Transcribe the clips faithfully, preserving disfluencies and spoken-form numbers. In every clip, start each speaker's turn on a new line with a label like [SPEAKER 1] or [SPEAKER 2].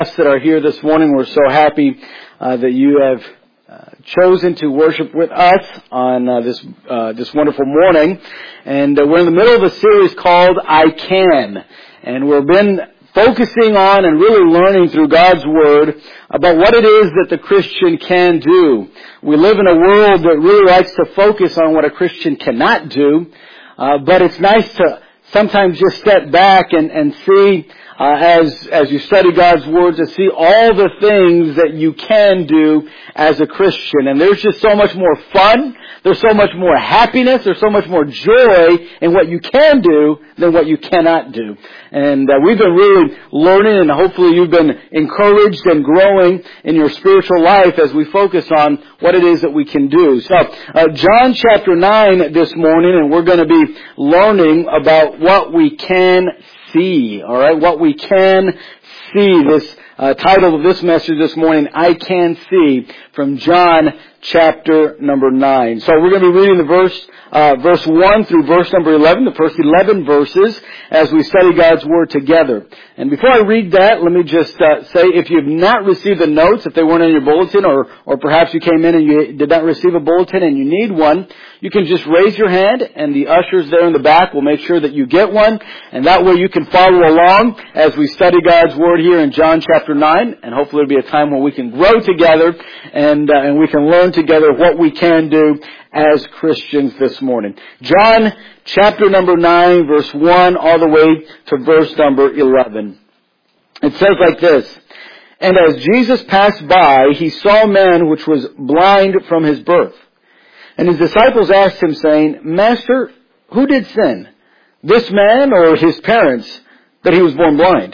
[SPEAKER 1] that are here this morning. We're so happy uh, that you have uh, chosen to worship with us on uh, this uh, this wonderful morning. And uh, we're in the middle of a series called I Can. And we've been focusing on and really learning through God's Word about what it is that the Christian can do. We live in a world that really likes to focus on what a Christian cannot do. Uh, but it's nice to sometimes just step back and, and see Uh, as as you study God's Word, to see all the things that you can do as a Christian. And there's just so much more fun, there's so much more happiness, there's so much more joy in what you can do than what you cannot do. And uh, we've been really learning, and hopefully you've been encouraged and growing in your spiritual life as we focus on what it is that we can do. So, uh, John chapter nine this morning, and we're going to be learning about what we can see, all right, what we can see. This uh, title of this message this morning, I Can See, from John chapter number nine. So we're going to be reading the verse, uh, verse one through verse number eleven, the first eleven verses, as we study God's Word together. And before I read that, let me just uh, say, if you've not received the notes, if they weren't in your bulletin, or or perhaps you came in and you did not receive a bulletin and you need one, you can just raise your hand, and the ushers there in the back will make sure that you get one, and that way you can follow along as we study God's Word here in John chapter nine, and hopefully it'll be a time where we can grow together, and uh, and we can learn together what we can do as Christians this morning. John chapter number nine, verse one, all the way to verse number eleven. It says like this: "And as Jesus passed by, he saw a man which was blind from his birth. And his disciples asked him, saying, Master, who did sin, this man or his parents, that he was born blind?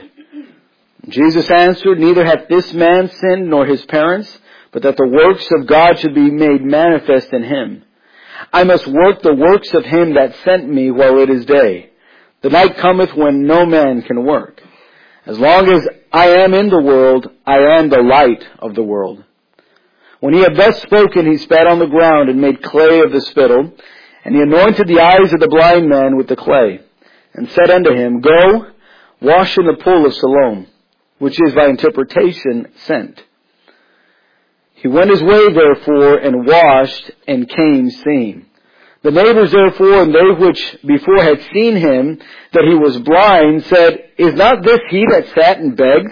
[SPEAKER 1] Jesus answered, Neither hath this man sinned nor his parents, but that the works of God should be made manifest in him. I must work the works of him that sent me while it is day. The night cometh when no man can work. As long as I am in the world, I am the light of the world. When he had thus spoken, he spat on the ground and made clay of the spittle, and he anointed the eyes of the blind man with the clay, and said unto him, Go, wash in the pool of Siloam, which is by interpretation sent. He went his way therefore, and washed, and came seeing. The neighbors therefore, and they which before had seen him, that he was blind, said, Is not this he that sat and begged?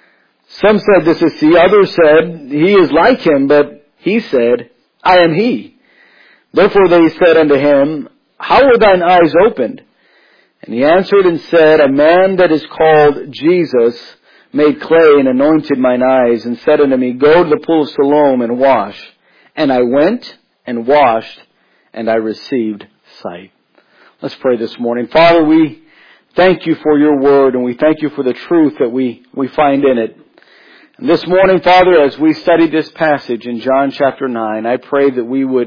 [SPEAKER 1] Some said, This is he. Others said, He is like him. But he said, I am he. Therefore they said unto him, How were thine eyes opened? And he answered and said, A man that is called Jesus made clay and anointed mine eyes, and said unto me, Go to the pool of Siloam and wash. And I went and washed, and I received sight." Let's pray this morning. Father, we thank you for your word, and we thank you for the truth that we, we find in it. And this morning, Father, as we study this passage in John chapter nine, I pray that we would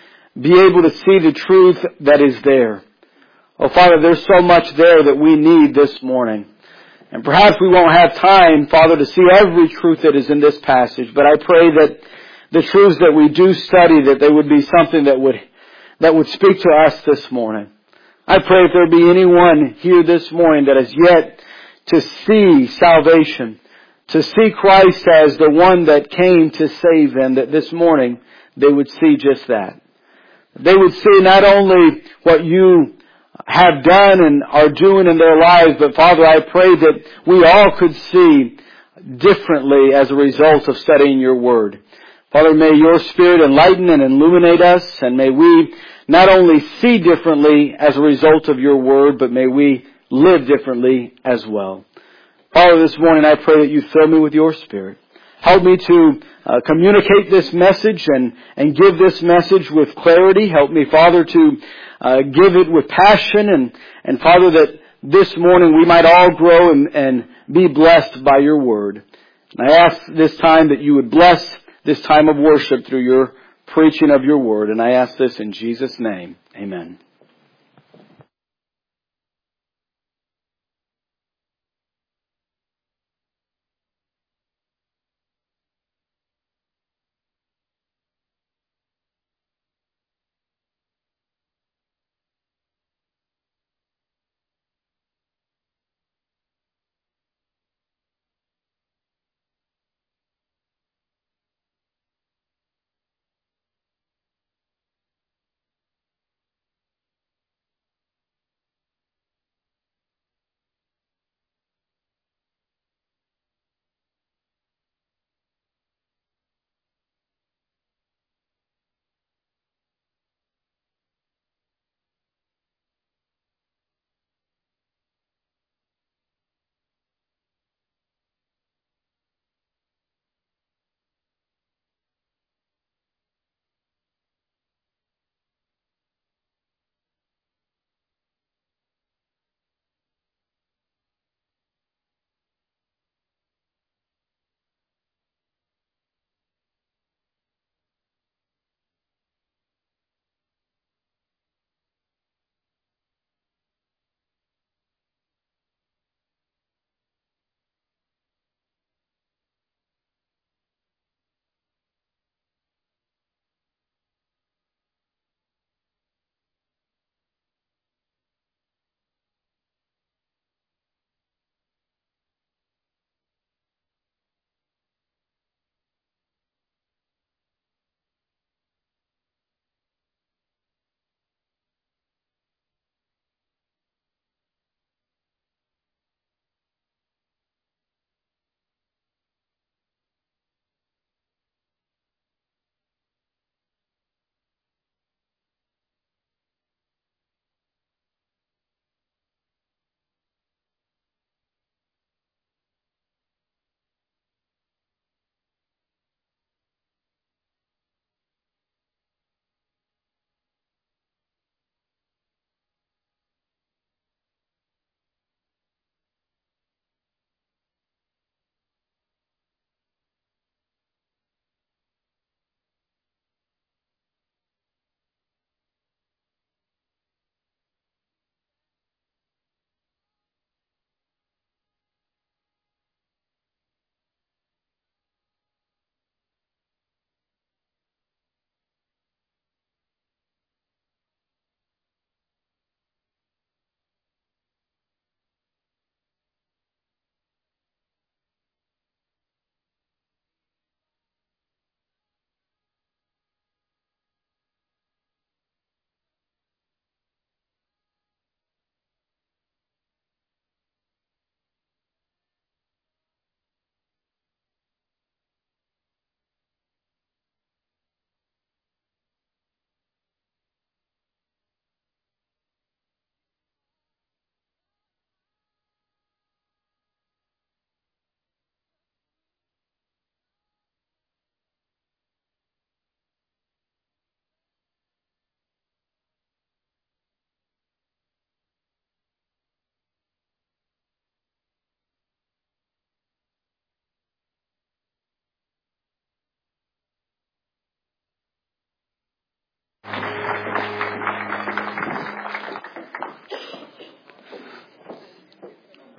[SPEAKER 1] be able to see the truth that is there. Oh, Father, there's so much there that we need this morning. And perhaps we won't have time, Father, to see every truth that is in this passage, but I pray that the truths that we do study, that they would be something that would that would speak to us this morning. I pray if there be anyone here this morning that has yet to see salvation, to see Christ as the one that came to save them, that this morning they would see just that. They would see not only what you have done and are doing in their lives, but Father, I pray that we all could see differently as a result of studying your word. Father, may your Spirit enlighten and illuminate us, and may we not only see differently as a result of your word, but may we live differently as well. Father, this morning I pray that you fill me with your Spirit. Help me to uh, communicate this message and, and give this message with clarity. Help me, Father, to uh, give it with passion. And, and Father, that this morning we might all grow and, and be blessed by your word. And I ask this time that you would bless this time of worship through your preaching of your word. And I ask this in Jesus' name. Amen.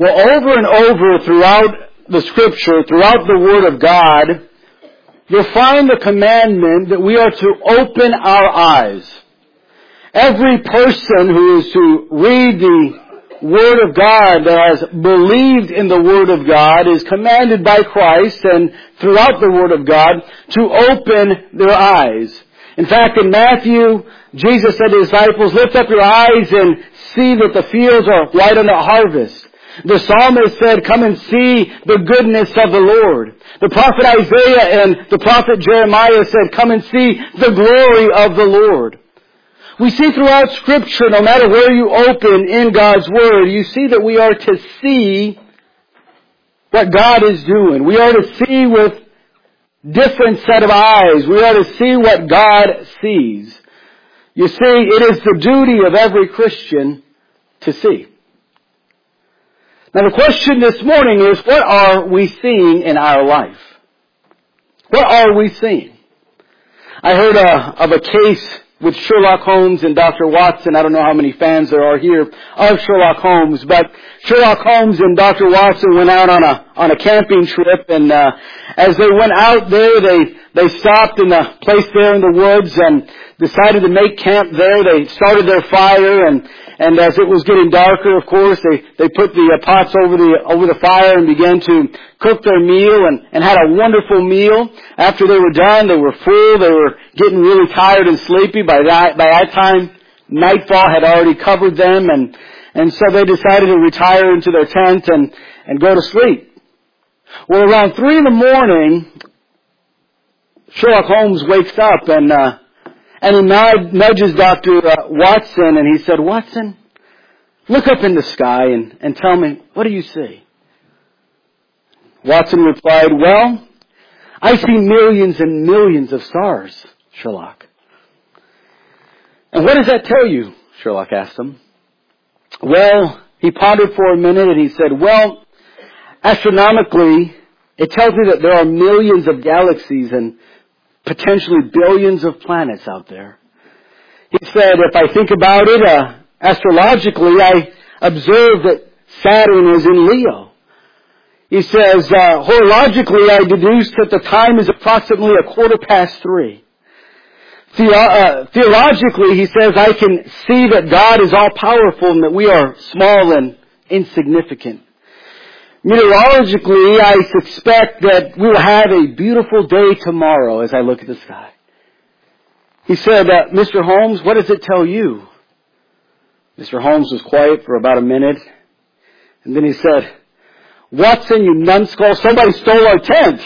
[SPEAKER 1] Well, over and over throughout the Scripture, throughout the Word of God, you'll find the commandment that we are to open our eyes. Every person who is to read the Word of God, that has believed in the Word of God, is commanded by Christ and throughout the Word of God to open their eyes. In fact, in Matthew, Jesus said to his disciples, lift up your eyes and see that the fields are white unto harvest. The psalmist said, come and see the goodness of the Lord. The prophet Isaiah and the prophet Jeremiah said, come and see the glory of the Lord. We see throughout Scripture, no matter where you open in God's Word, you see that we are to see what God is doing. We are to see with different set of eyes. We are to see what God sees. You see, it is the duty of every Christian to see. Now the question this morning is, what are we seeing in our life? What are we seeing? I heard uh, of a case with Sherlock Holmes and Doctor Watson. I don't know how many fans there are here of Sherlock Holmes, but Sherlock Holmes and Doctor Watson went out on a on a camping trip, and uh, as they went out there, they they stopped in a place there in the woods and decided to make camp there. They started their fire, and and as it was getting darker, of course, they they put the uh, pots over the over the fire and began to cook their meal, and and had a wonderful meal. After they were done, they were full. They were getting really tired and sleepy. By that by that time, nightfall had already covered them, and and so they decided to retire into their tent and and go to sleep. Well, around three in the morning, Sherlock Holmes wakes up and uh, and he nudge, nudges Doctor Uh, Watson, and he said, Watson, look up in the sky and, and tell me, what do you see? Watson replied, well, I see millions and millions of stars, Sherlock. And what does that tell you? Sherlock asked him. Well, he pondered for a minute and he said, well, astronomically, it tells me that there are millions of galaxies and potentially billions of planets out there. He said, if I think about it, uh, astrologically, I observe that Saturn is in Leo. He says, uh, horologically, I deduced that the time is approximately a quarter past three. The, uh, theologically, he says, I can see that God is all-powerful and that we are small and insignificant. Meteorologically, I suspect that we will have a beautiful day tomorrow as I look at the sky. He said, uh, Mister Holmes, what does it tell you? Mister Holmes was quiet for about a minute, and then he said, Watson, you numbskull, somebody stole our tent.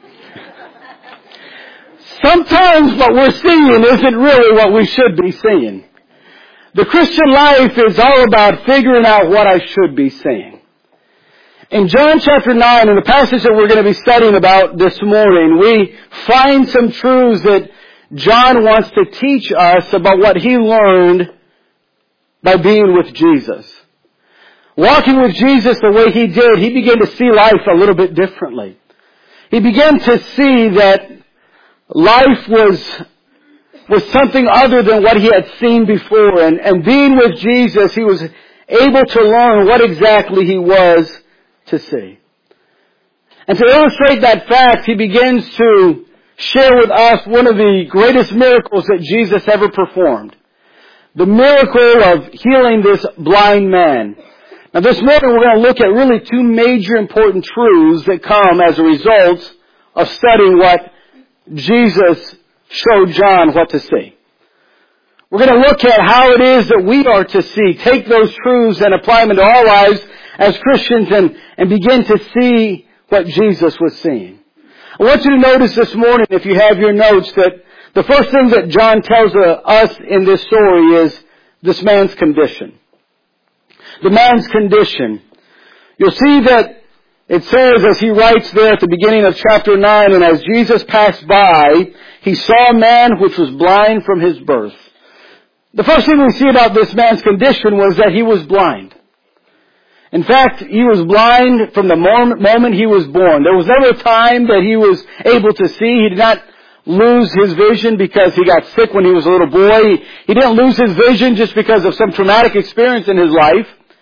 [SPEAKER 1] Sometimes what we're seeing isn't really what we should be seeing. The Christian life is all about figuring out what I should be seeing. In John chapter nine, in the passage that we're going to be studying about this morning, we find some truths that John wants to teach us about what he learned by being with Jesus. Walking with Jesus the way he did, he began to see life a little bit differently. He began to see that life was was something other than what he had seen before. And, and being with Jesus, he was able to learn what exactly he was to see. And to illustrate that fact, he begins to share with us one of the greatest miracles that Jesus ever performed. The miracle of healing this blind man. Now this morning we're going to look at really two major important truths that come as a result of studying what Jesus showed John what to see. We're going to look at how it is that we are to see, take those truths and apply them into our lives as Christians and, and begin to see what Jesus was seeing. I want you to notice this morning, if you have your notes, that the first thing that John tells us in this story is this man's condition. The man's condition. You'll see that it says, as he writes there at the beginning of chapter nine, and as Jesus passed by, he saw a man which was blind from his birth. The first thing we see about this man's condition was that he was blind. In fact, he was blind from the moment he was born. There was never a time that he was able to see. He did not lose his vision because he got sick when he was a little boy. He didn't lose his vision just because of some traumatic experience in his life.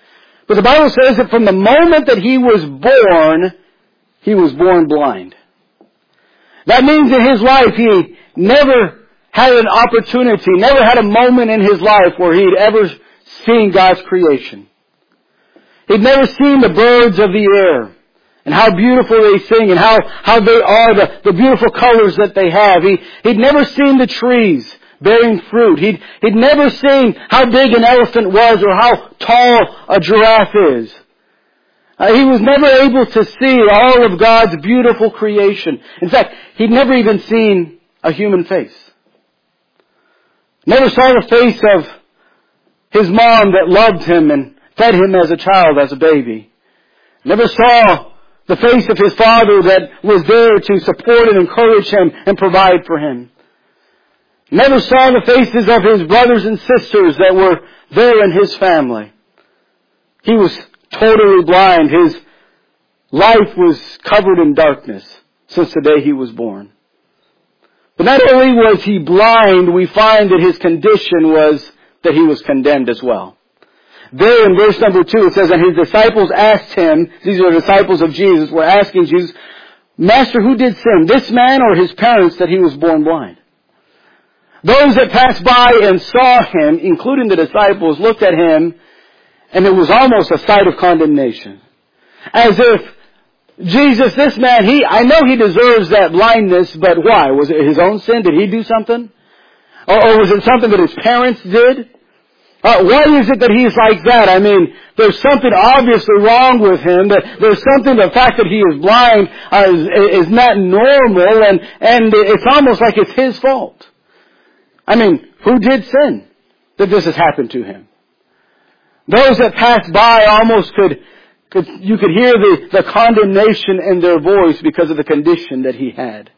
[SPEAKER 1] But the Bible says that from the moment that he was born, he was born blind. That means in his life he never had an opportunity, never had a moment in his life where he'd ever seen God's creation. He'd never seen the birds of the air and how beautiful they sing and how, how they are, the, the beautiful colors that they have. He, he'd never seen the trees bearing fruit. He'd, he'd never seen how big an elephant was or how tall a giraffe is. Uh, he was never able to see all of God's beautiful creation. In fact, he'd never even seen a human face. Never saw the face of his mom that loved him and fed him as a child, as a baby. Never saw the face of his father that was there to support and encourage him and provide for him. Never saw the faces of his brothers and sisters that were there in his family. He was totally blind. His life was covered in darkness since the day he was born. But not only was he blind, we find that his condition was that he was condemned as well. There in verse number two it says, and his disciples asked him, these are the disciples of Jesus, were asking Jesus, Master, who did sin, this man or his parents, that he was born blind? Those that passed by and saw him, including the disciples, looked at him, and it was almost a sight of condemnation. As if, Jesus, this man, he, I know he deserves that blindness, but why? Was it his own sin? Did he do something? Or, or was it something that his parents did? Uh, why is it that he's like that? I mean, there's something obviously wrong with him. That there's something, the fact that he is blind uh, is, is not normal, and, and it's almost like it's his fault. I mean, who did sin that this has happened to him? Those that passed by almost could, could you could hear the, the condemnation in their voice because of the condition that he had.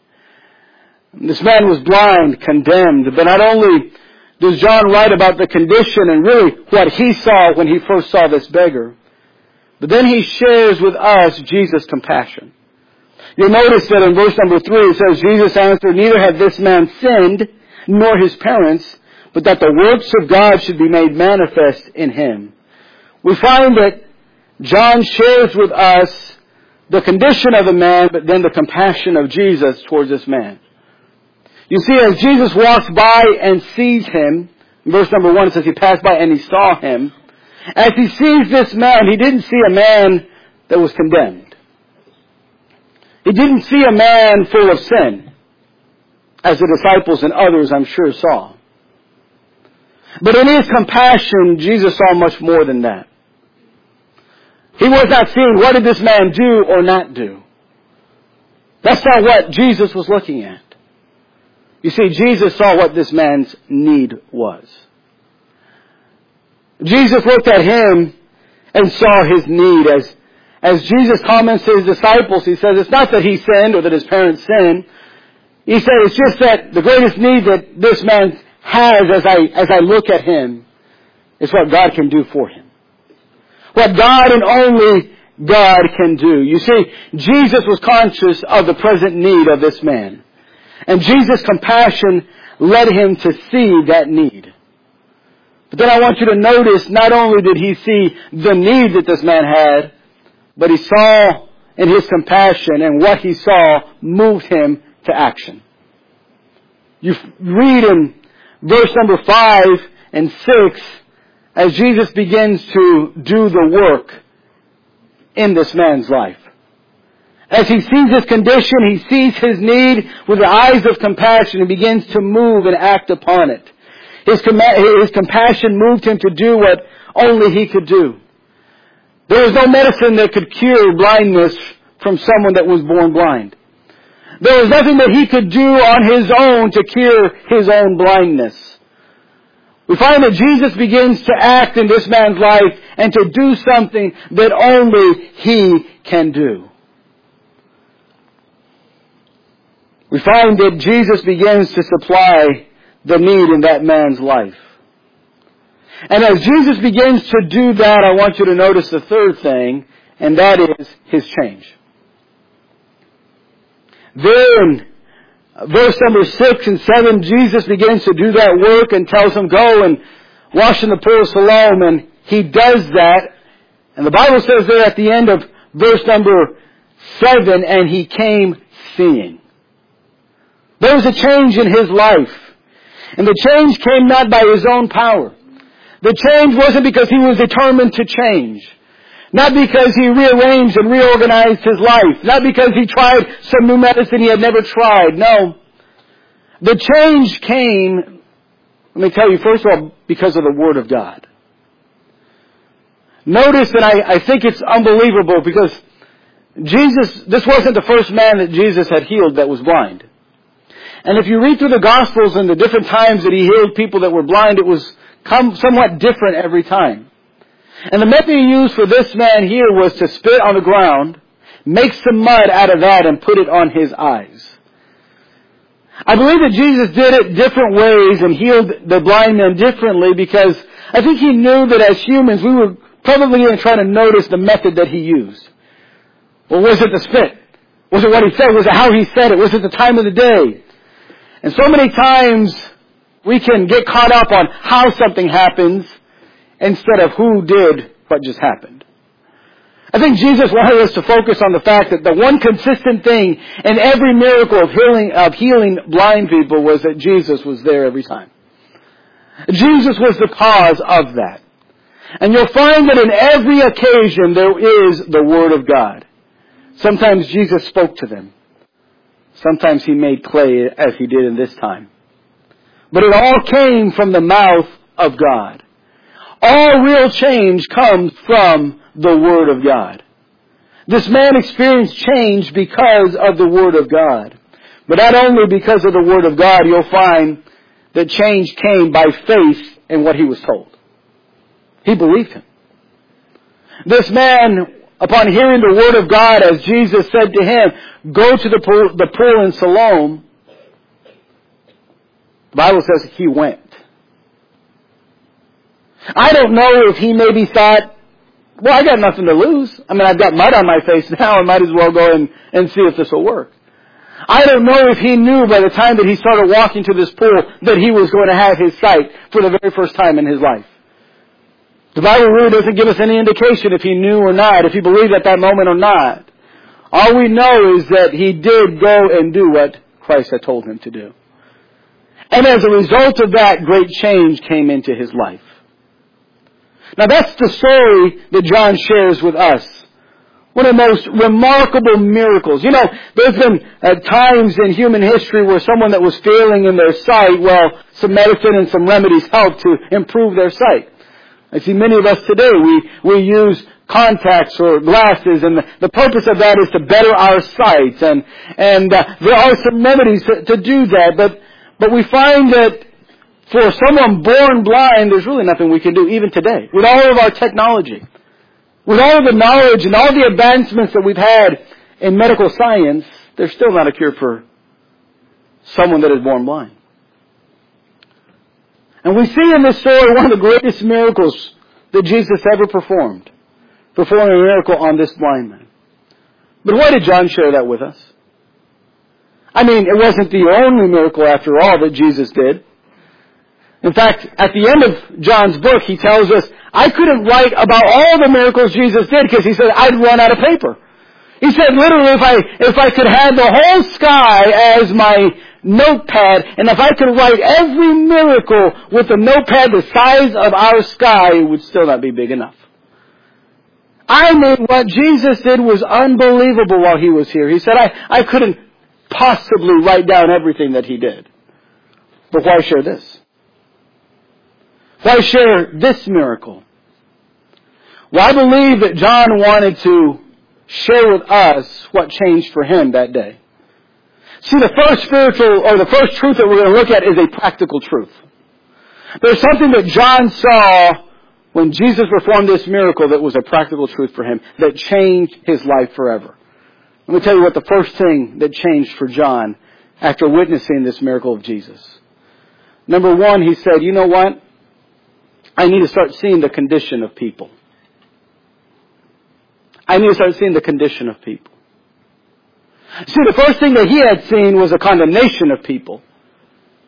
[SPEAKER 1] This man was blind, condemned, but not only does John write about the condition and really what he saw when he first saw this beggar, but then he shares with us Jesus' compassion. You'll notice that in verse number three it says, Jesus answered, neither had this man sinned, nor his parents, but that the works of God should be made manifest in him. We find that John shares with us the condition of the man, but then the compassion of Jesus towards this man. You see, as Jesus walks by and sees him, in verse number one it says he passed by and he saw him. As he sees this man, he didn't see a man that was condemned. He didn't see a man full of sin, as the disciples and others, I'm sure, saw. But in his compassion, Jesus saw much more than that. He was not seeing what did this man do or not do. That's not what Jesus was looking at. You see, Jesus saw what this man's need was. Jesus looked at him and saw his need. As, as Jesus comments to his disciples, he says, it's not that he sinned or that his parents sinned. He said, it's just that the greatest need that this man has as I, as I look at him is what God can do for him. What God and only God can do. You see, Jesus was conscious of the present need of this man. And Jesus' compassion led him to see that need. But then I want you to notice, not only did he see the need that this man had, but he saw in his compassion, and what he saw moved him to action. You read in verse number five and six, as Jesus begins to do the work in this man's life. As he sees his condition, he sees his need with the eyes of compassion and begins to move and act upon it. His, com- his compassion moved him to do what only he could do. There was no medicine that could cure blindness from someone that was born blind. There was nothing that he could do on his own to cure his own blindness. We find that Jesus begins to act in this man's life and to do something that only he can do. We find that Jesus begins to supply the need in that man's life. And as Jesus begins to do that, I want you to notice the third thing, and that is his change. There in verse number six and seven, Jesus begins to do that work and tells him, go and wash in the pool of Siloam, and he does that. And the Bible says there at the end of verse number seven, and he came seeing. There was a change in his life. And the change came not by his own power. The change wasn't because he was determined to change. Not because he rearranged and reorganized his life. Not because he tried some new medicine he had never tried. No. The change came, let me tell you, first of all, because of the Word of God. Notice that I, I think it's unbelievable because Jesus, this wasn't the first man that Jesus had healed that was blind. And if you read through the Gospels and the different times that he healed people that were blind, it was come somewhat different every time. And the method he used for this man here was to spit on the ground, make some mud out of that, and put it on his eyes. I believe that Jesus did it different ways and healed the blind man differently because I think he knew that as humans we were probably going to try to notice the method that he used. Well, was it the spit? Was it what he said? Was it how he said it? Was it the time of the day? And so many times we can get caught up on how something happens instead of who did what just happened. I think Jesus wanted us to focus on the fact that the one consistent thing in every miracle of healing, of healing blind people was that Jesus was there every time. Jesus was the cause of that. And you'll find that in every occasion there is the Word of God. Sometimes Jesus spoke to them. Sometimes he made clay as he did in this time. But it all came from the mouth of God. All real change comes from the Word of God. This man experienced change because of the Word of God. But not only because of the Word of God, you'll find that change came by faith in what he was told. He believed him. This man, upon hearing the Word of God, as Jesus said to him, go to the pool, the pool in Siloam, the Bible says he went. I don't know if he maybe thought, well, I got nothing to lose. I mean, I've got mud on my face now. I might as well go in and see if this will work. I don't know if he knew by the time that he started walking to this pool that he was going to have his sight for the very first time in his life. The Bible really doesn't give us any indication if he knew or not, if he believed at that moment or not. All we know is that he did go and do what Christ had told him to do. And as a result of that, great change came into his life. Now that's the story that John shares with us. One of the most remarkable miracles. You know, there's been uh, times in human history where someone that was failing in their sight, well, some medicine and some remedies helped to improve their sight. I see many of us today, we, we use contacts or glasses, and the, the purpose of that is to better our sight. And, and uh, there are some remedies to, to do that, but, but we find that for someone born blind, there's really nothing we can do, even today, with all of our technology. With all of the knowledge and all the advancements that we've had in medical science, there's still not a cure for someone that is born blind. And we see in this story one of the greatest miracles that Jesus ever performed. Performing a miracle on this blind man. But why did John share that with us? I mean, it wasn't the only miracle after all that Jesus did. In fact, at the end of John's book, he tells us, I couldn't write about all the miracles Jesus did because he said I'd run out of paper. He said literally if I, if I could have the whole sky as my notepad, and if I could write every miracle with a notepad the size of our sky, it would still not be big enough. I mean, what Jesus did was unbelievable while he was here. He said I, I couldn't possibly write down everything that he did. But why share this? Why share this miracle? Well, I believe that John wanted to share with us what changed for him that day. See, the first spiritual, or the first truth that we're going to look at is a practical truth. There's something that John saw when Jesus performed this miracle that was a practical truth for him, that changed his life forever. Let me tell you what the first thing that changed for John after witnessing this miracle of Jesus. Number one, he said, you know what? I need to start seeing the condition of people. I need to start seeing the condition of people. See, the first thing that he had seen was a condemnation of people.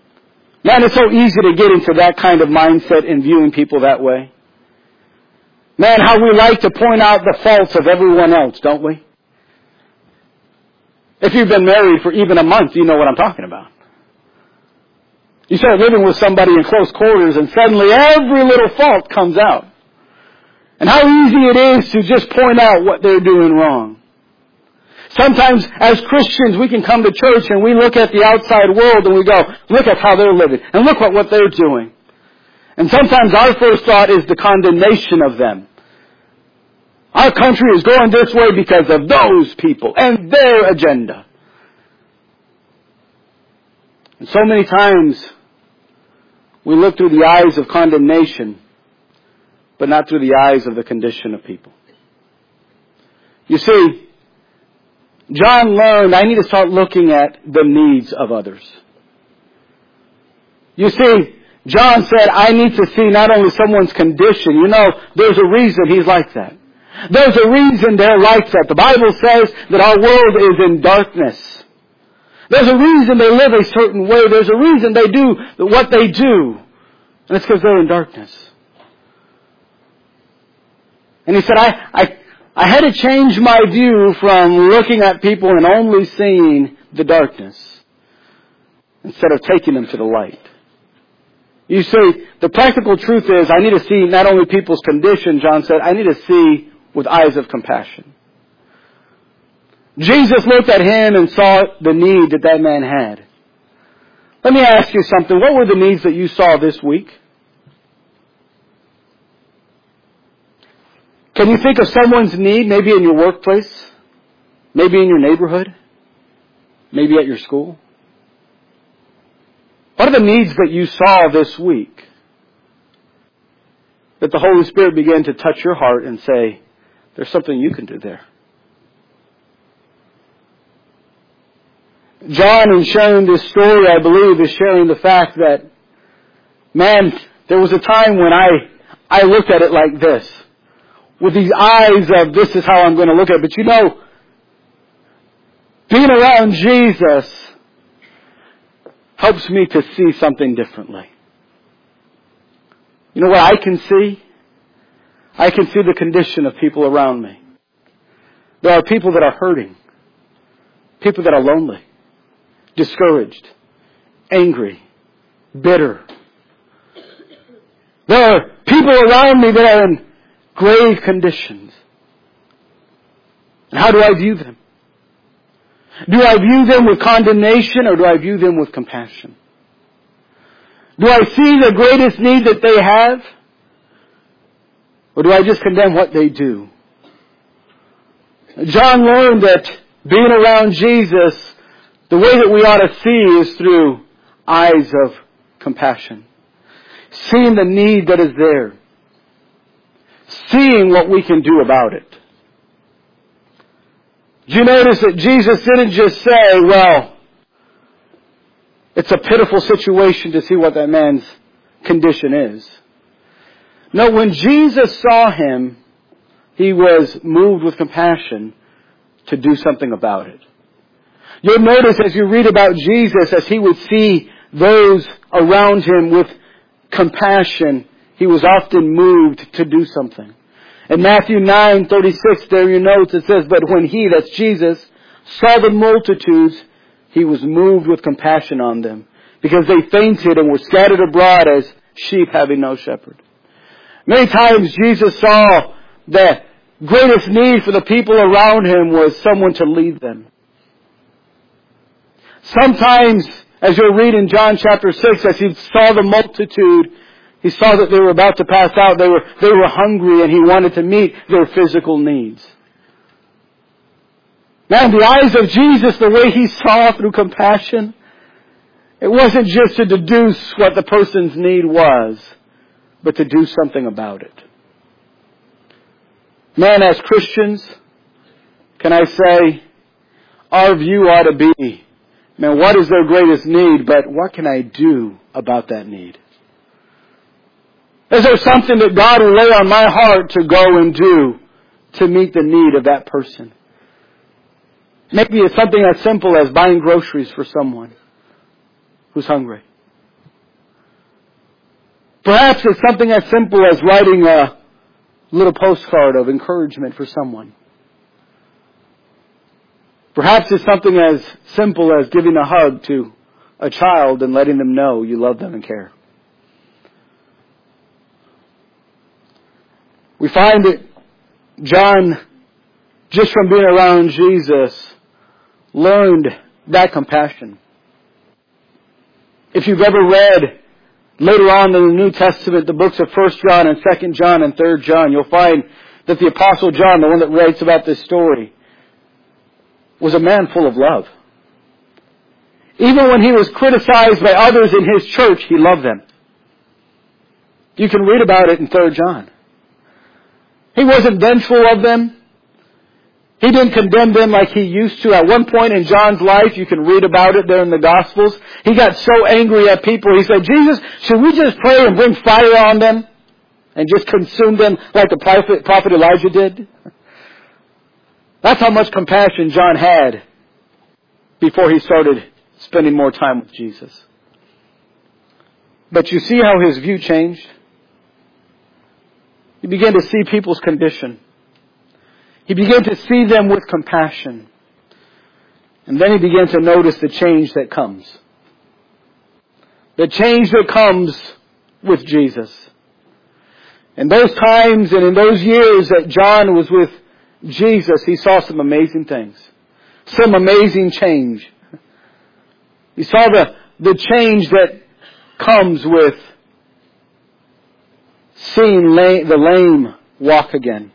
[SPEAKER 1] Man, it's so easy to get into that kind of mindset and viewing people that way. Man, how we like to point out the faults of everyone else, don't we? If you've been married for even a month, you know what I'm talking about. You start living with somebody in close quarters and suddenly every little fault comes out. And how easy it is to just point out what they're doing wrong. Sometimes as Christians we can come to church and we look at the outside world and we go, look at how they're living and look at what they're doing. And sometimes our first thought is the condemnation of them. Our country is going this way because of those people and their agenda. And so many times we look through the eyes of condemnation, but not through the eyes of the condition of people. You see, John learned I need to start looking at the needs of others. You see, John said I need to see not only someone's condition. You know, there's a reason he's like that. There's a reason they're like that. The Bible says that our world is in darkness. There's a reason they live a certain way. There's a reason they do what they do. And it's because they're in darkness. And he said, I, I, I had to change my view from looking at people and only seeing the darkness instead of taking them to the light. You see, the practical truth is I need to see not only people's condition, John said, I need to see with eyes of compassion. Jesus looked at him and saw the need that that man had. Let me ask you something. What were the needs that you saw this week? Can you think of someone's need, maybe in your workplace, maybe in your neighborhood, maybe at your school? What are the needs that you saw this week that the Holy Spirit began to touch your heart and say, there's something you can do there? John, in sharing this story, I believe, is sharing the fact that, man, there was a time when I, I looked at it like this, with these eyes of this is how I'm going to look at it. But you know, being around Jesus helps me to see something differently. You know what I can see? I can see the condition of people around me. There are people that are hurting. People that are lonely, discouraged, angry, bitter. There are people around me that are in grave conditions. And how do I view them? Do I view them with condemnation or do I view them with compassion? Do I see the greatest need that they have? Or do I just condemn what they do? John learned that being around Jesus, the way that we ought to see is through eyes of compassion. Seeing the need that is there. Seeing what we can do about it. Do you notice that Jesus didn't just say, well, it's a pitiful situation to see what that man's condition is. No, when Jesus saw him, he was moved with compassion to do something about it. You'll notice as you read about Jesus, as he would see those around him with compassion, he was often moved to do something. In Matthew nine thirty-six, there in your notes, it says, but when he, that's Jesus, saw the multitudes, he was moved with compassion on them, because they fainted and were scattered abroad as sheep having no shepherd. Many times Jesus saw the greatest need for the people around him was someone to lead them. Sometimes, as you'll read in John chapter six, as he saw the multitude, he saw that they were about to pass out. They were, they were hungry and he wanted to meet their physical needs. Now, in the eyes of Jesus, the way he saw through compassion, it wasn't just to deduce what the person's need was, but to do something about it. Man, as Christians, can I say, our view ought to be, man, what is their greatest need, but what can I do about that need? Is there something that God will lay on my heart to go and do to meet the need of that person? Maybe it's something as simple as buying groceries for someone who's hungry. Perhaps it's something as simple as writing a little postcard of encouragement for someone. Perhaps it's something as simple as giving a hug to a child and letting them know you love them and care. We find that John, just from being around Jesus, learned that compassion. If you've ever read later on in the New Testament, the books of First John and Second John and Third John, you'll find that the Apostle John, the one that writes about this story, was a man full of love. Even when he was criticized by others in his church, he loved them. You can read about it in Third John. He wasn't vengeful of them. He didn't condemn them like he used to. At one point in John's life, you can read about it there in the Gospels, he got so angry at people, he said, Jesus, should we just pray and bring fire on them and just consume them like the prophet, prophet Elijah did? That's how much compassion John had before he started spending more time with Jesus. But you see how his view changed? He began to see people's condition. He began to see them with compassion. And then he began to notice the change that comes. The change that comes with Jesus. In those times and in those years that John was with Jesus, he saw some amazing things. Some amazing change. He saw the, the change that comes with seeing lame, the lame walk again.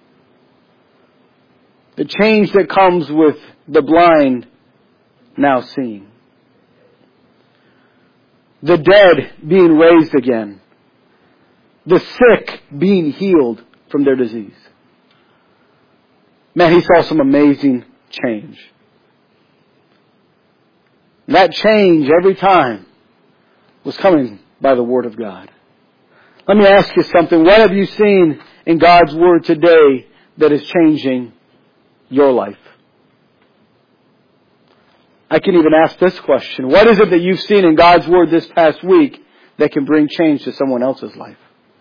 [SPEAKER 1] The change that comes with the blind now seeing. The dead being raised again. The sick being healed from their disease. Man, he saw some amazing change. That change every time was coming by the Word of God. Let me ask you something. What have you seen in God's Word today that is changing your life? I can even ask this question. What is it that you've seen in God's Word this past week that can bring change to someone else's life?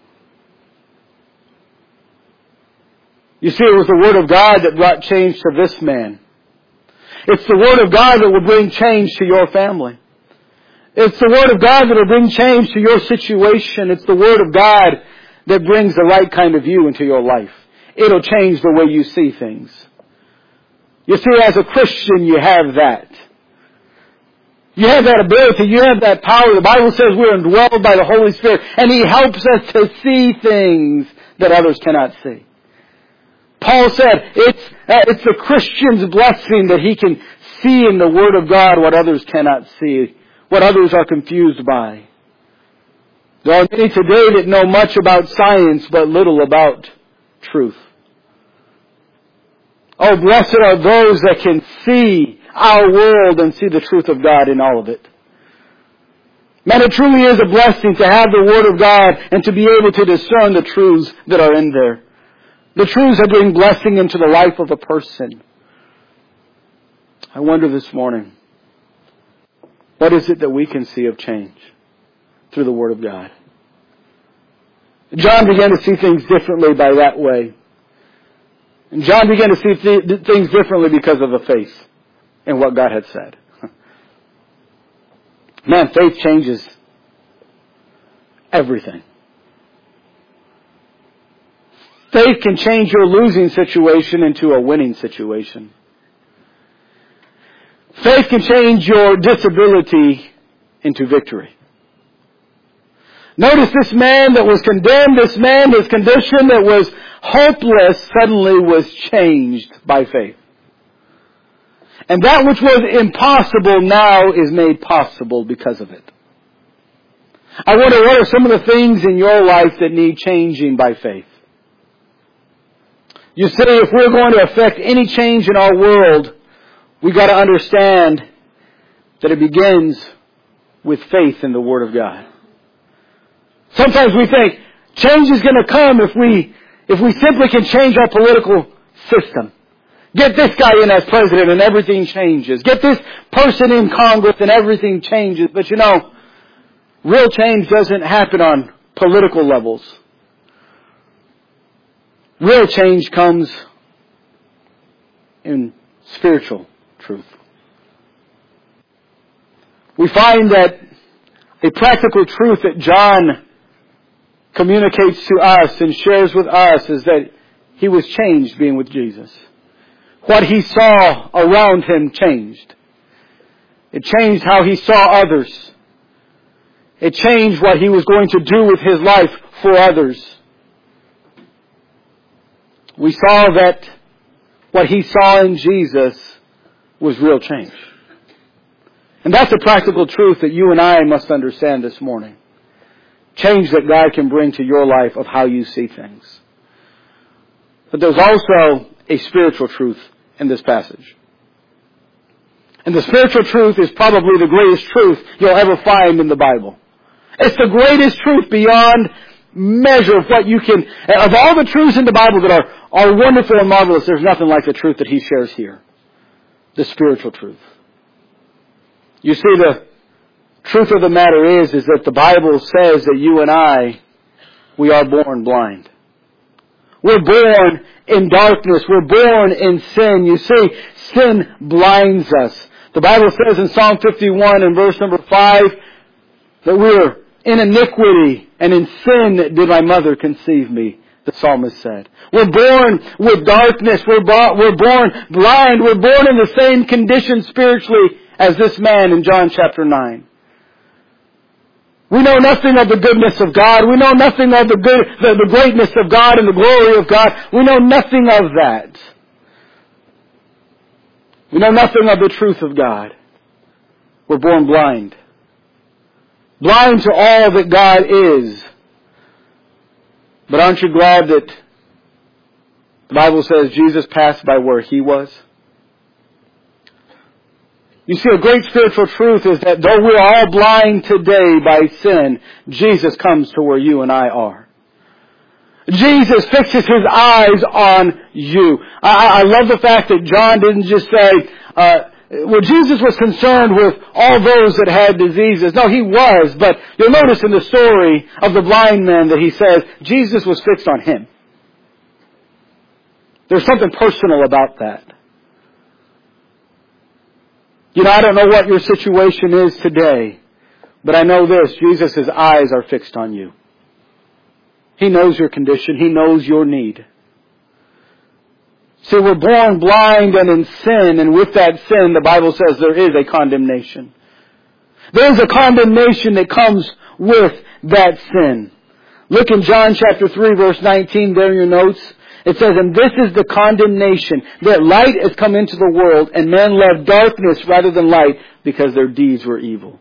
[SPEAKER 1] You see, it was the Word of God that brought change to this man. It's the Word of God that will bring change to your family. It's the Word of God that will bring change to your situation. It's the Word of God that brings the right kind of view into your life. It'll change the way you see things. You see, as a Christian, you have that. You have that ability. You have that power. The Bible says we're indwelled by the Holy Spirit, and He helps us to see things that others cannot see. Paul said it's, uh, it's the Christian's blessing that he can see in the Word of God what others cannot see, what others are confused by. There are many today that know much about science but little about truth. Oh, blessed are those that can see our world and see the truth of God in all of it. Man, it truly is a blessing to have the Word of God and to be able to discern the truths that are in there. The truths that bring blessing into the life of a person. I wonder this morning, what is it that we can see of change through the Word of God? John began to see things differently by that way. And John began to see th- things differently because of the faith in what God had said. Man, faith changes everything. Faith can change your losing situation into a winning situation. Faith can change your disability into victory. Notice this man that was condemned, this man, his condition that was hopeless, suddenly was changed by faith. And that which was impossible now is made possible because of it. I wonder, what are some of the things in your life that need changing by faith? You see, if we're going to affect any change in our world, we've got to understand that it begins with faith in the Word of God. Sometimes we think change is going to come if we, if we simply can change our political system. Get this guy in as president and everything changes. Get this person in Congress and everything changes. But you know, real change doesn't happen on political levels. Real change comes in spiritual truth. We find that a practical truth that John communicates to us and shares with us is that he was changed being with Jesus. What he saw around him changed. It changed how he saw others. It changed what he was going to do with his life for others. We saw that what he saw in Jesus was real change. And that's a practical truth that you and I must understand this morning. Change that God can bring to your life of how you see things. But there's also a spiritual truth in this passage. And the spiritual truth is probably the greatest truth you'll ever find in the Bible. It's the greatest truth beyond measure of what you can... Of all the truths in the Bible that are, are wonderful and marvelous, there's nothing like the truth that he shares here. The spiritual truth. You see, the truth of the matter is, is that the Bible says that you and I, we are born blind. We're born in darkness. We're born in sin. You see, sin blinds us. The Bible says in Psalm fifty-one and verse number five that we're in iniquity and in sin did my mother conceive me, the psalmist said. We're born with darkness. We're, bo- we're born blind. We're born in the same condition spiritually as this man in John chapter nine. We know nothing of the goodness of God. We know nothing of the good, the, the greatness of God and the glory of God. We know nothing of that. We know nothing of the truth of God. We're born blind. Blind to all that God is. But aren't you glad that the Bible says Jesus passed by where he was? You see, a great spiritual truth is that though we're all blind today by sin, Jesus comes to where you and I are. Jesus fixes his eyes on you. I, I love the fact that John didn't just say, uh, well, Jesus was concerned with all those that had diseases. No, he was, but you'll notice in the story of the blind man that he says, Jesus was fixed on him. There's something personal about that. You know, I don't know what your situation is today, but I know this, Jesus' eyes are fixed on you. He knows your condition. He knows your need. See, we're born blind and in sin, and with that sin, the Bible says there is a condemnation. There is a condemnation that comes with that sin. Look in John chapter three, verse nineteen, there in your notes. It says, and this is the condemnation, that light has come into the world, and men loved darkness rather than light, because their deeds were evil.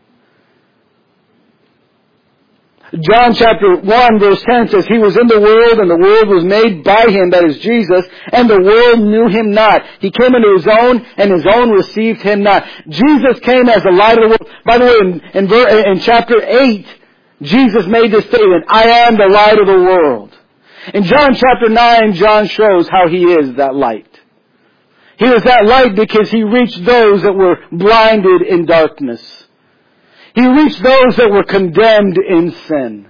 [SPEAKER 1] John chapter one verse ten says, he was in the world, and the world was made by him, that is Jesus, and the world knew him not. He came into his own, and his own received him not. Jesus came as the light of the world. By the way, in, in, in chapter eight, Jesus made this statement, I am the light of the world. In John chapter nine, John shows how he is that light. He is that light because he reached those that were blinded in darkness. He reached those that were condemned in sin.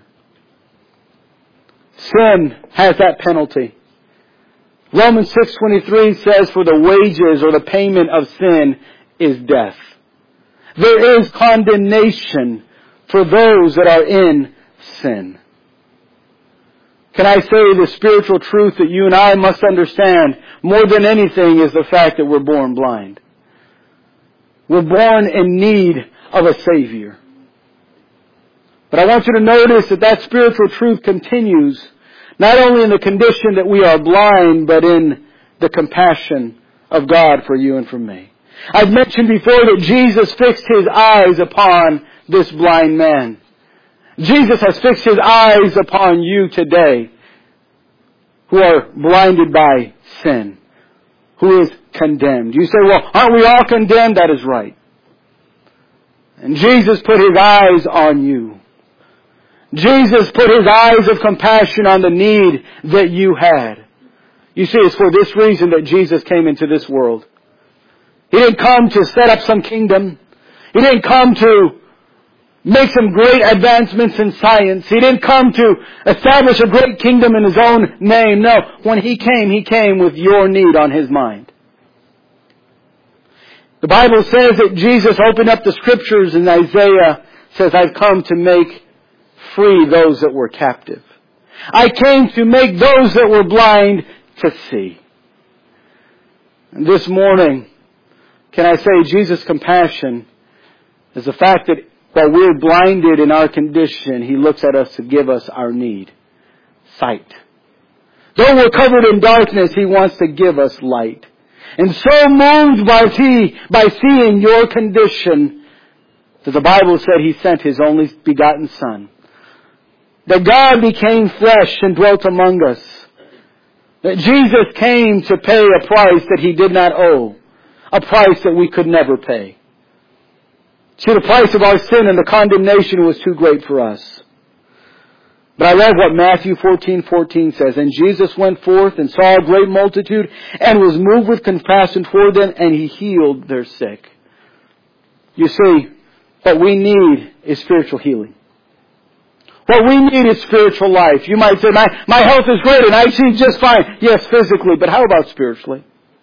[SPEAKER 1] Sin has that penalty. Romans six twenty-three says, for the wages or the payment of sin is death. There is condemnation for those that are in sin. Can I say the spiritual truth that you and I must understand more than anything is the fact that we're born blind. We're born in need of a Savior. But I want you to notice that that spiritual truth continues not only in the condition that we are blind, but in the compassion of God for you and for me. I've mentioned before that Jesus fixed his eyes upon this blind man. Jesus has fixed his eyes upon you today who are blinded by sin, who is condemned. You say, well, aren't we all condemned? That is right. And Jesus put his eyes on you. Jesus put his eyes of compassion on the need that you had. You see, it's for this reason that Jesus came into this world. He didn't come to set up some kingdom. He didn't come to make some great advancements in science. He didn't come to establish a great kingdom in His own name. No, when He came, He came with your need on His mind. The Bible says that Jesus opened up the Scriptures and Isaiah says, I've come to make free those that were captive. I came to make those that were blind to see. And this morning, can I say Jesus' compassion is the fact that while we're blinded in our condition, He looks at us to give us our need. Sight. Though we're covered in darkness, He wants to give us light. And so moved by He, by seeing your condition, that the Bible said He sent His only begotten Son. That God became flesh and dwelt among us. That Jesus came to pay a price that He did not owe. A price that we could never pay. See, the price of our sin and the condemnation was too great for us. But I love what Matthew fourteen fourteen says. And Jesus went forth and saw a great multitude and was moved with compassion toward them, and He healed their sick. You see, what we need is spiritual healing. What we need is spiritual life. You might say, my, my health is great and I seem just fine. Yes, physically, but how about spiritually?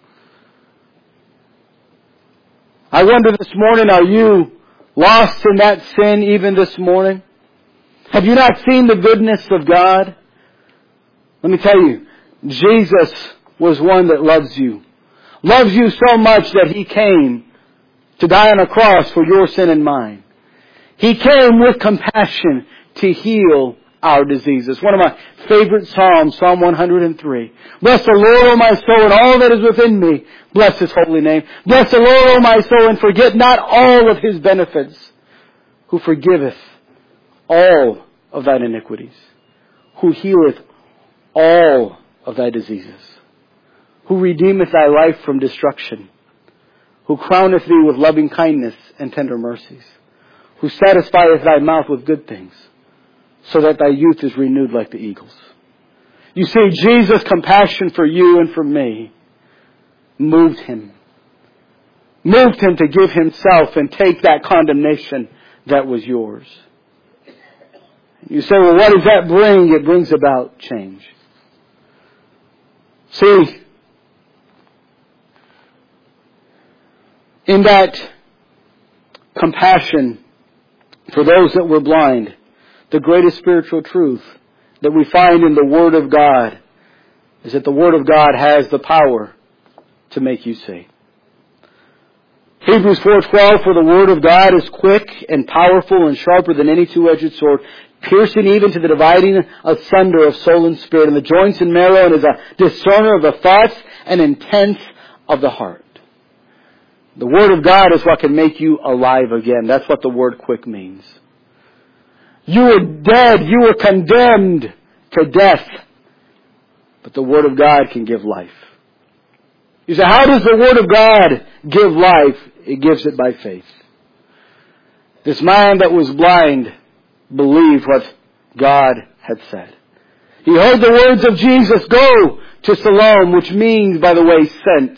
[SPEAKER 1] I wonder this morning, are you lost in that sin even this morning? Have you not seen the goodness of God? Let me tell you, Jesus was one that loves you. Loves you so much that He came to die on a cross for your sin and mine. He came with compassion to heal our diseases. One of my favorite Psalms, Psalm one hundred three. Bless the Lord, O my soul, and all that is within me. Bless His holy name. Bless the Lord, O my soul, and forget not all of His benefits, who forgiveth all of thine iniquities, who healeth all of thy diseases, who redeemeth thy life from destruction, who crowneth thee with loving kindness and tender mercies, who satisfieth thy mouth with good things, so that thy youth is renewed like the eagles. You see, Jesus' compassion for you and for me moved Him. Moved Him to give Himself and take that condemnation that was yours. You say, well, what does that bring? It brings about change. See, in that compassion for those that were blind, the greatest spiritual truth that we find in the Word of God is that the Word of God has the power to make you see. Hebrews four twelve, for the Word of God is quick and powerful and sharper than any two-edged sword, piercing even to the dividing asunder of soul and spirit, and the joints and marrow, and is a discerner of the thoughts and intents of the heart. The Word of God is what can make you alive again. That's what the word quick means. You were dead. You were condemned to death. But the Word of God can give life. You say, how does the Word of God give life? It gives it by faith. This man that was blind believed what God had said. He heard the words of Jesus, go to Siloam, which means, by the way, sent.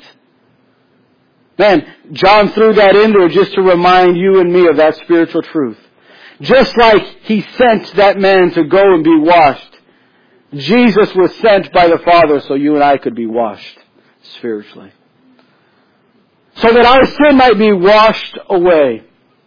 [SPEAKER 1] Man, John threw that in there just to remind you and me of that spiritual truth. Just like He sent that man to go and be washed, Jesus was sent by the Father so you and I could be washed spiritually. So that our sin might be washed away.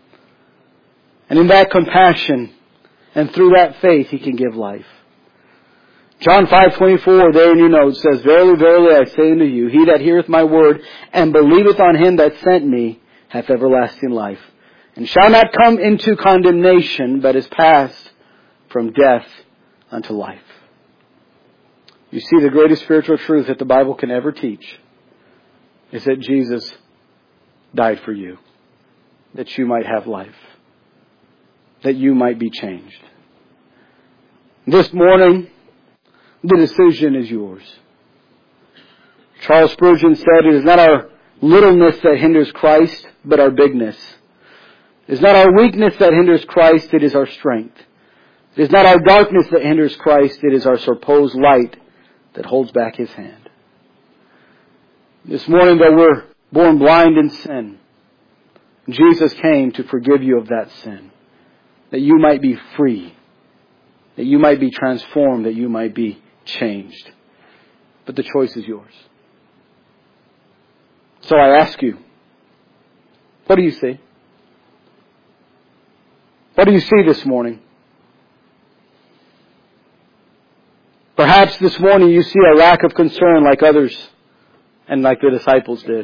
[SPEAKER 1] And in that compassion and through that faith, He can give life. John five twenty-four, there in your notes, says, verily, verily, I say unto you, he that heareth my word and believeth on Him that sent me hath everlasting life, and shall not come into condemnation, but is passed from death unto life. You see, the greatest spiritual truth that the Bible can ever teach is that Jesus died for you, that you might have life, that you might be changed. This morning, the decision is yours. Charles Spurgeon said, it is not our littleness that hinders Christ, but our bigness. It is not our weakness that hinders Christ, it is our strength. It is not our darkness that hinders Christ, it is our supposed light that holds back His hand. This morning, though we're born blind in sin, Jesus came to forgive you of that sin. that you might be free, that you might be transformed, that you might be changed. But the choice is yours. So I ask you, what do you see? What do you see this morning? Perhaps this morning you see a lack of concern like others and like the disciples did.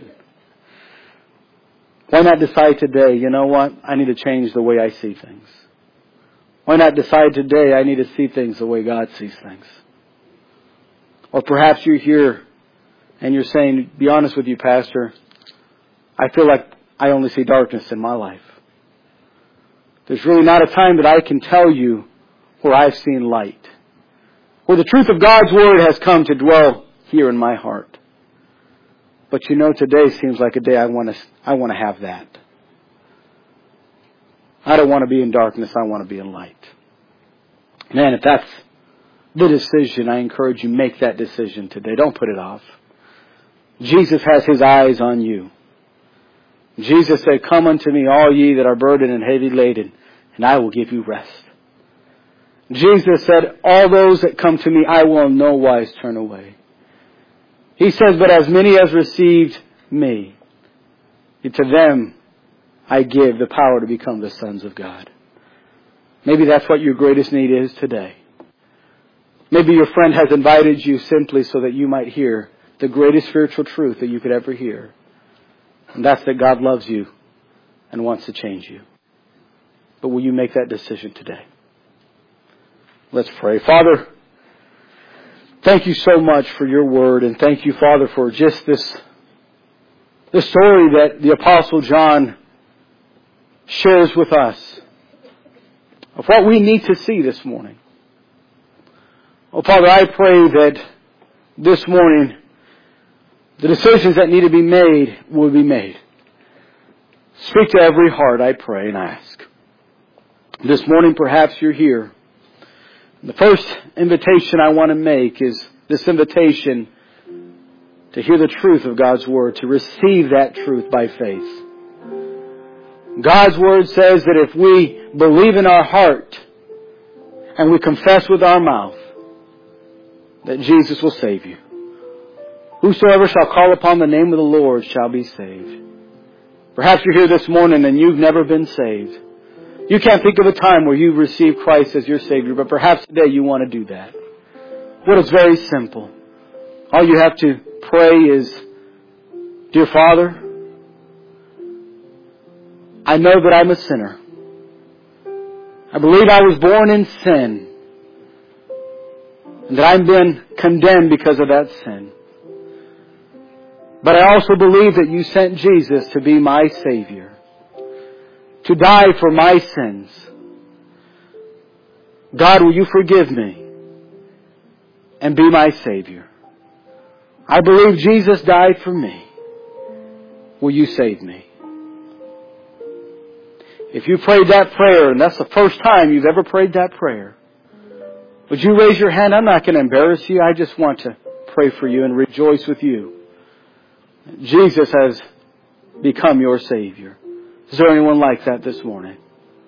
[SPEAKER 1] Why not decide today, you know what? I need to change the way I see things. Why not decide today I need to see things the way God sees things? Or perhaps you're here and you're saying, be honest with you, Pastor, I feel like I only see darkness in my life. There's really not a time that I can tell you where I've seen light, where the truth of God's Word has come to dwell here in my heart. But you know, today seems like a day I want to, I want to have that. I don't want to be in darkness, I want to be in light. Man, if that's the decision, I encourage you, make that decision today. Don't put it off. Jesus has His eyes on you. Jesus said, come unto me, all ye that are burdened and heavy laden, and I will give you rest. Jesus said, all those that come to me, I will in no wise turn away. He says, but as many as received me, to them I give the power to become the sons of God. Maybe that's what your greatest need is today. Maybe your friend has invited you simply so that you might hear the greatest spiritual truth that you could ever hear. And that's that God loves you and wants to change you. But will you make that decision today? Let's pray. Father, thank you so much for your word, and thank you, Father, for just this, this story that the Apostle John shares with us of what we need to see this morning. Oh, Father, I pray that this morning the decisions that need to be made will be made. Speak to every heart, I pray and ask. This morning, perhaps you're here. The first invitation I want to make is this invitation to hear the truth of God's Word, to receive that truth by faith. God's Word says that if we believe in our heart and we confess with our mouth, that Jesus will save you. Whosoever shall call upon the name of the Lord shall be saved. Perhaps you're here this morning and you've never been saved. You can't think of a time where you've received Christ as your Savior, but perhaps today you want to do that. Well, it's very simple. All you have to pray is, Dear Father, I know that I'm a sinner. I believe I was born in sin, and that I've been condemned because of that sin. But I also believe that you sent Jesus to be my Savior, to die for my sins. God, will you forgive me and be my Savior? I believe Jesus died for me. Will you save me? If you prayed that prayer, and that's the first time you've ever prayed that prayer, would you raise your hand? I'm not going to embarrass you. I just want to pray for you and rejoice with you. Jesus has become your Savior. Is there anyone like that this morning?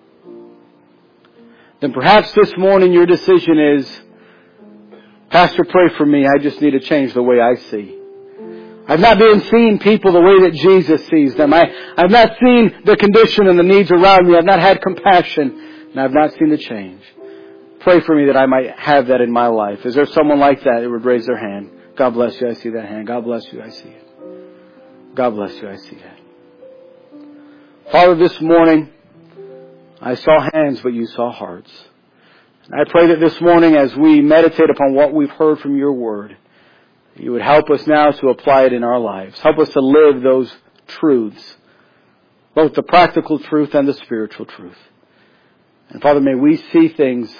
[SPEAKER 1] Then perhaps this morning your decision is, Pastor, pray for me. I just need to change the way I see. I've not been seeing people the way that Jesus sees them. I, I've not seen the condition and the needs around me. I've not had compassion, and I've not seen the change. Pray for me that I might have that in my life. Is there someone like that that would raise their hand? God bless you. I see that hand. God bless you. I see it. God bless you. I see that. Father, this morning, I saw hands, but you saw hearts. And I pray that this morning, as we meditate upon what we've heard from your word, you would help us now to apply it in our lives. Help us to live those truths, both the practical truth and the spiritual truth. And Father, may we see things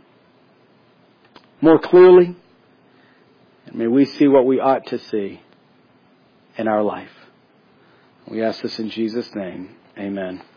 [SPEAKER 1] more clearly, and may we see what we ought to see in our life. We ask this in Jesus' name. Amen.